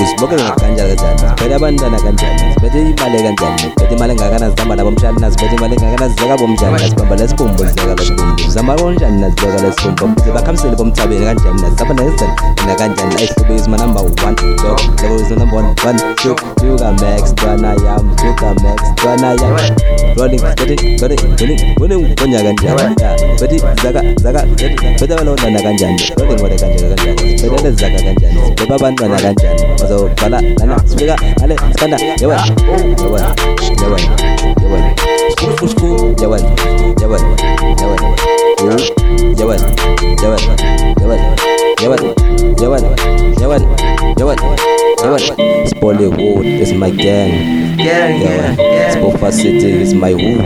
sibokele kanjani siphethe abantwana kanjani siphethe imali kanjani siphethe imali engakana zihamba nabomshana nasiphethe imali engakana zizeka bomshana nasibamba lesibumbu zizeka lesibumbu zama kanjani nazibeka lesibumbu bize bakhamisele bomthabeni kanjani nasihamba nezizana kanjani ayihlubizi ma number 1 dog level is number 1 Sugar Max Twana Yam Sugar Max Twana Yam Rolling winning punya kanjani beti zaga beti balona kanjani rolling wale kanjani beti zaga kanjani beba abantwana kanjani bazobhala lana sibeka ale skanda yawan Bollywood is my gang. Spofa City is my hood.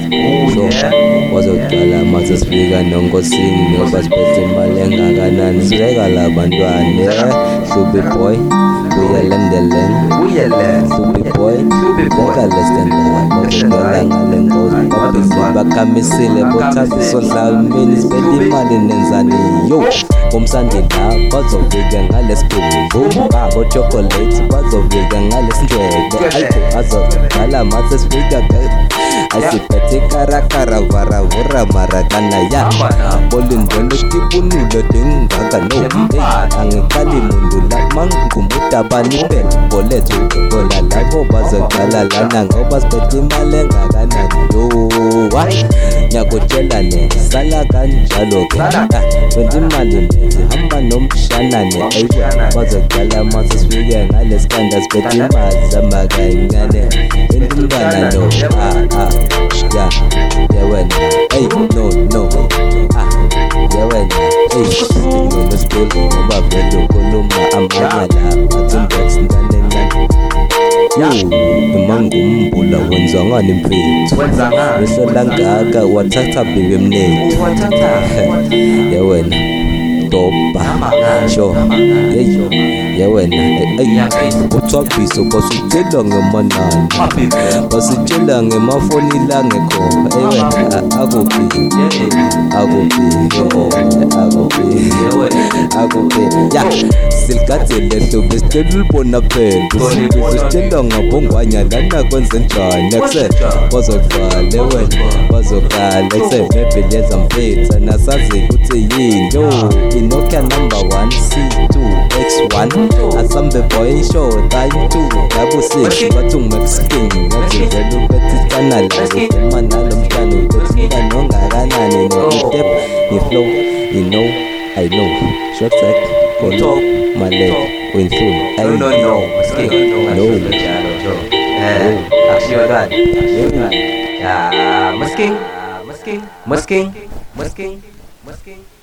Wazokala mazasifika nongosini nobasiphethe imali engakanani sirekala abantwane Hlubi boy uyelendelen Hlubi boy zekalestendala ngale ngozi babhizi bakhamisile bothabiso dlamini siphethe imali nenzani yo bomsandila bazofika ngalesibumbu babo chocolate bazofika ngalesindwebe ayikho azokala mazasifika asiphethe karakara vara vura marakana ya bolindolo tipunule dingaka no angikali mundu la mangumutabani pe bolethu bola labo bazokala lana ngoba siphethe imali engakanani yo nyakutshelane sala kanjalo wena imali hamba nomshanane ayiwe bazokala masifike ngalesikanda siphethe imali zamakancane endumntwana no yeah when hey no yeah when hey no school ngoba vele ukhuluma amanyala bathimbox ndanenani mangumbula wenza ngani mfethu bese langaka wathatha bibe mnethu yeah when dopa sho yeah when uthwabiso basitshela ngemanani basitshela ngemafoni la ngekho akuphi ya silikathele hlobo sitshela ubona phela sitshela ngabongwanya lana kwenze njani akuse bazokhala wena akuse bebeleza mfethu nasazi ukuthi yini yo Nokia number 1 C2 X1 Asambe boy show time 2 Double 6 Batung Mexican Ngazivelu beti channel Mana lomkano Beti mkano ngaranane No step Ni flow You know I know Short track Polo My leg Win through No Aksio dan Ya Mesking